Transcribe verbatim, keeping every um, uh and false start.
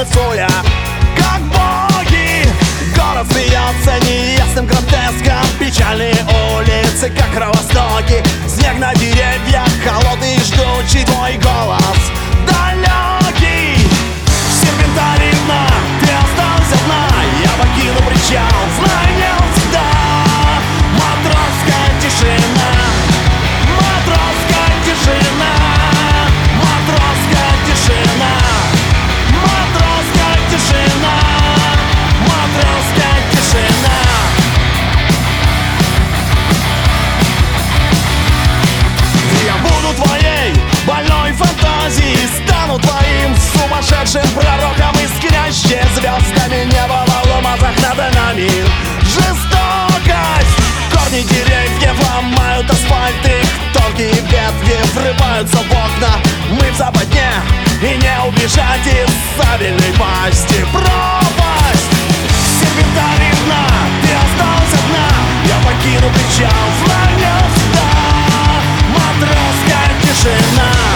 танцуя, как боги. Город смеется неясным гротеском, печальные улицы, как кровостоки. Снег на деревьях, холодный и жгучий твой голос далекий. Серпентарина, ты осталась одна, я покину причал, знай не всегда. Матросская тишина, матросская тишина, матросская тишина, матросская тишина, матросская тишина. Я буду твоей больной фантазией, стану твоим сумасшедшим пророком, искрящие звездами небо в алмазах над нами. Жестокость! Корни деревьев ломают асфальт, их тонкие ветви врываются в окна. Мы в западне, и не убежать из сабельной пасти. Пропасть! Серпентарина, ты осталась одна, я покину причал, знай не всегда. Матросская тишина.